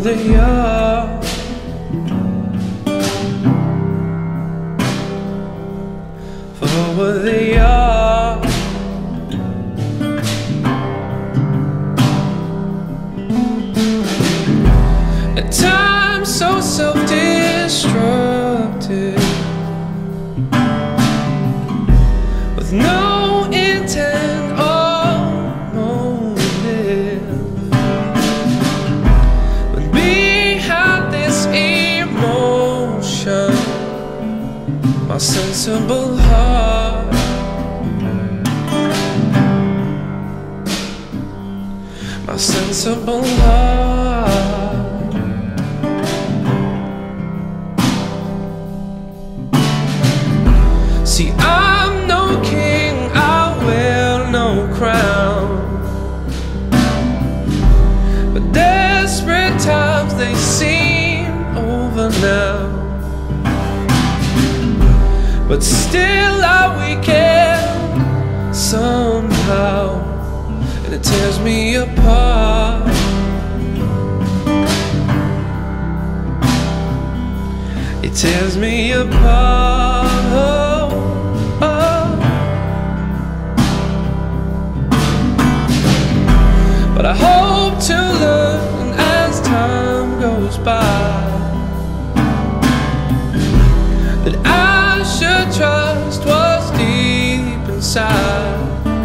they are. For what they are. At times so self-destructive, with no intent or motive. But behind this emotion, my sensible heart, my sensible heart. See, I'm no king, I wear no crown, but desperate times they seem over now. But still I weaken somehow, and it tears me apart. It tears me apart. But I hope to learn as time goes by that I should trust what's deep inside,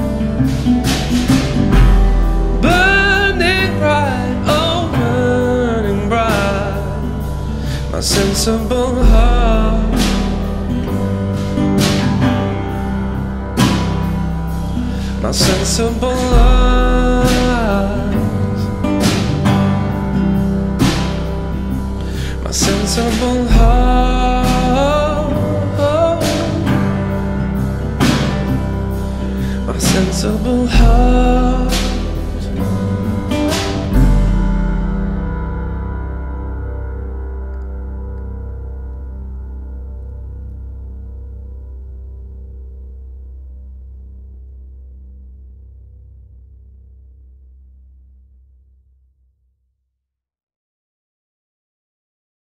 burning bright, oh burning bright, my sensible heart, my sensible eyes, my sensible heart, my sensible heart.